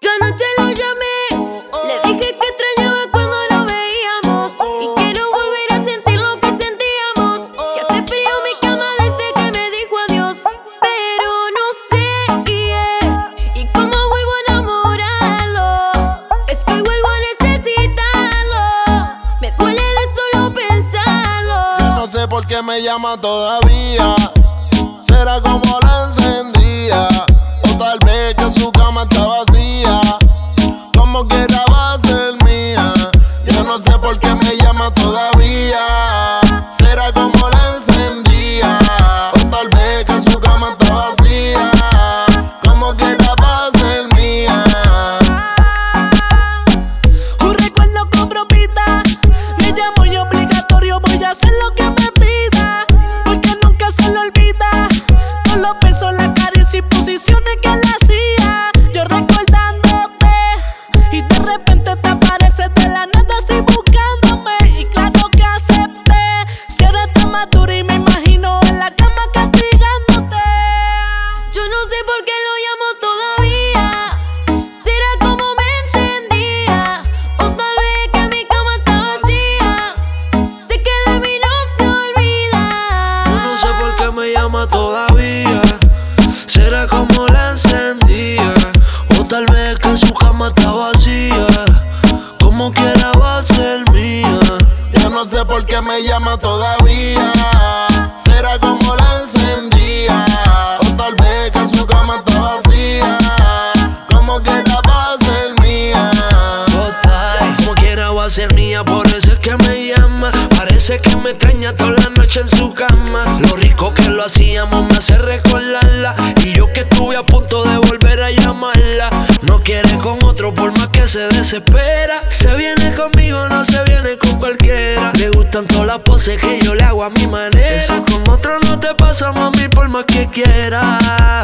Yo anoche lo llamé, le dije que extrañaba cuando nos veíamos y quiero volver a sentir lo que sentíamos. Que hace frío en mi cama desde que me dijo adiós, pero no sé y cómo vuelvo a enamorarlo. Es que hoy vuelvo a necesitarlo, me duele de solo pensarlo. Yo no sé por qué me llama todavía. Será como la encendía, o tal vez que su cama está vacía. Como quiera va a ser mía. Yo no sé por qué me llama todavía. Será como la encendía, o tal vez que su cama está vacía. Como quiera va a ser mía. Un recuerdo con vida, me llamo y obligatorio voy a hacer lo que me pida, porque nunca se lo olvida. Todos los besos, la caricia y posiciones que le hacía. Yo recordándote y de repente te apareces de la nada así buscándome. Y claro que acepté, si eres tan madura y me imagino en la cama castigándote. Yo no sé por qué lo llamo todavía. Será como me encendía, o tal vez que mi cama está vacía. Sé que de mí no se olvida. Yo no sé por qué me llama todavía. Será como la encendía, o tal vez que su cama está vacía. Como quiera va a ser mía. Yo no sé por qué me llama todavía. Será como la encendía, o tal vez que su cama está vacía. Como quiera va a ser mía. Total, como quiera va a ser mía, por eso es que me llama. Parece que me extraña toda la noche en su cama. Lo rico que lo hacíamos me hace recordarla, y yo que estuve a punto de volver a llamarla. No quiere con otro por más que se desespera. Se viene conmigo, no se viene con cualquiera. Le gustan todas las poses que yo le hago a mi manera. Eso con otro no te pasa, mami, por más que quieras.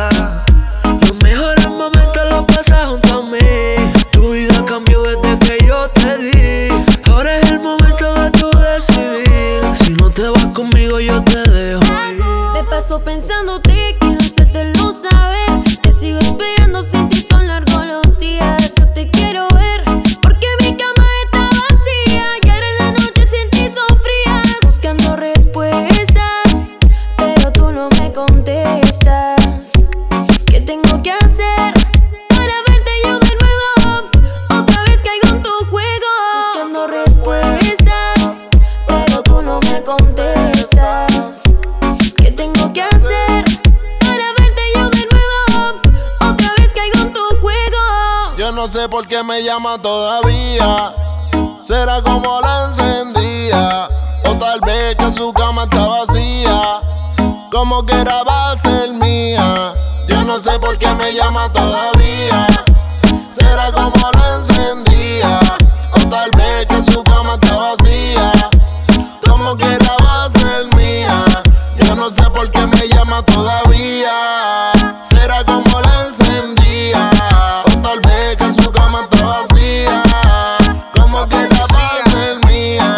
Los mejores momentos los pasas junto a mí. Tu vida cambió desde que yo te di. Ahora es el momento de tú decidir. Si no te vas conmigo yo te dejo ir. Me paso pensándote, quiero hacértelo saber. Te sigo esperando, sin ti son largos los días. Yo te quiero ver, porque mi cama está vacía. Y ahora en la noche sin ti son frías. Buscando respuestas, pero tú no me contestas. ¿Qué tengo que hacer para verte yo de nuevo? Otra vez caigo en tu juego. Buscando respuestas, pero tú no me contestas. ¿Qué tengo que hacer para verte yo de nuevo? Otra vez caigo en tu juego. Yo no sé por qué me llama todavía. Será como la encendía, o tal vez que su cama está vacía. Como quiera va a ser mía. Yo no sé por qué me llama todavía. Será como la encendía, o tal vez que su cama está vacía. Como quiera va a ser mía. Yo no sé por qué me llama todavía. Será como la encendía, o tal vez que su cama está vacía. Como quiera va a ser mía.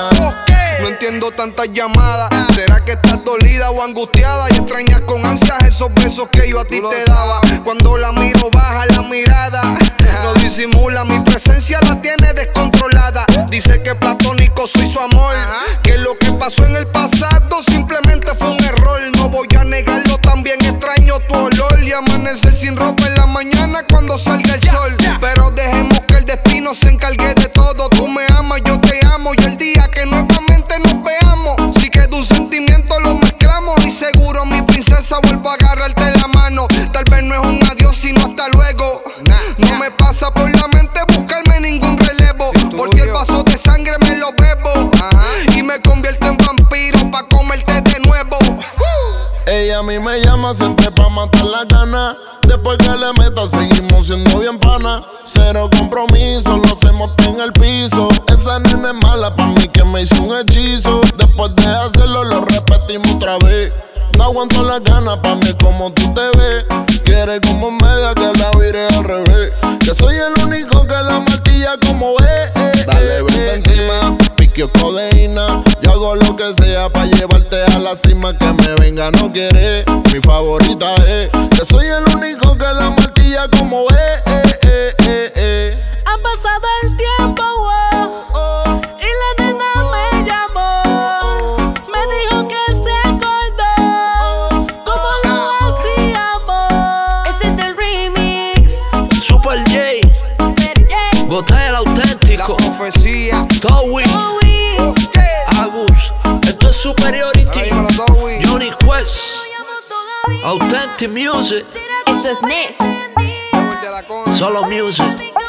No entiendo tantas llamadas. ¿Será que estás dolida o angustiada y extrañas con ansias esos besos que yo a ti te daba? Cuando la miro baja la mirada, no disimula, mi presencia la tiene descontrolada. Dice que platónico soy su amor, que lo que pasó en el pasado simplemente fue un error. No voy a negarlo, también extraño tu olor y amanecer sin ropa en la mañana cuando salga el sol. Pero dejemos que el destino se encargue de todo. Tú me amas, yo te amo, y el día que nuevamente nos veamos, si queda un sentimiento lo mezclamos, y seguro mi princesa vuelvo a agarrarte la mano. Tal vez no es un adiós sino hasta luego. No me pasa por la mente buscarme ningún relevo, porque el vaso de sangre me lo bebo y me convierto en vampiro pa' comerte de nuevo. Ella a mí me llama siempre pa' matar la gana. Después que le meta seguimos siendo bien pana. Cero compromiso, lo hacemos en el piso. Esa nena es mala pa' mí que me hizo un hechizo. Después de hacerlo lo repetimos otra vez. No aguanto las ganas pa' mí como tú te ves. Quiere como media que la vire al revés. Que soy el único que la martilla como es. Dale, vente encima, pique o codeína. Yo hago lo que sea pa' llevarte a la cima. Que me venga no quiere, mi favorita es. Que soy el único que la martilla como es. Profecía. Towie, Agus, esto es Superiority. Johnny Quest, Authentic Music. Esto es Ness. Solo Music.